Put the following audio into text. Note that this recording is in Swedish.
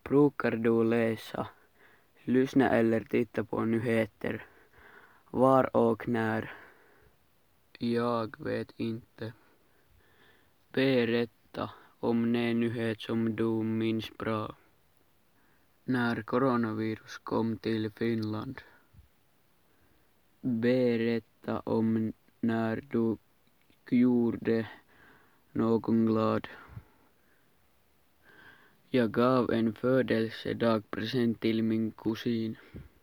Brukar du läsa, lyssna eller titta på nyheter? Var och när? Jag vet inte. Berätta om en nyhet som du minns bra. När coronavirus kom till Finland. Berätta om när du gjorde någon glad. Jag gav en födelsedagspresent till min kusin.